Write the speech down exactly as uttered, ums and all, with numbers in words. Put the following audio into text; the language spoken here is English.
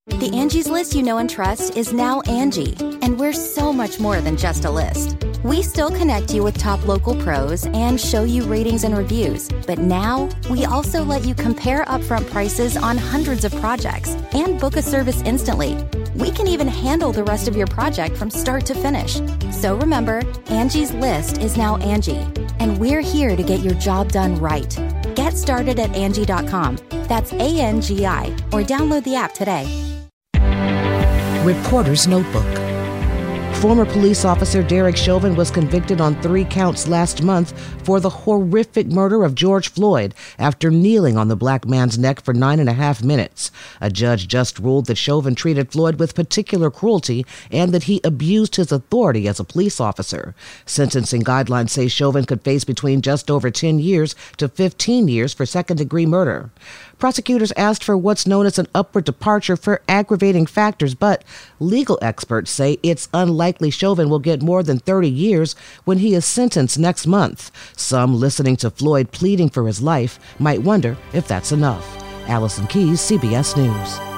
The Angie's List you know and trust is now Angie, and we're so much more than just a list. We still connect you with top local pros and show you ratings and reviews, but now we also let you compare upfront prices on hundreds of projects and book a service instantly. We can even handle the rest of your project from start to finish. So remember, Angie's List is now Angie, and we're here to get your job done right. Get started at Angie dot com. That's A N G I, or download the app today. Reporter's Notebook. Former police officer Derek Chauvin was convicted on three counts last month for the horrific murder of George Floyd after kneeling on the black man's neck for nine and a half minutes. A judge just ruled that Chauvin treated Floyd with particular cruelty and that he abused his authority as a police officer. Sentencing guidelines say Chauvin could face between just over ten years to fifteen years for second-degree murder. Prosecutors asked for what's known as an upward departure for aggravating factors, but legal experts say it's unlikely Chauvin will get more than thirty years when he is sentenced next month. Some listening to Floyd pleading for his life might wonder if that's enough. Allison Keyes, C B S News.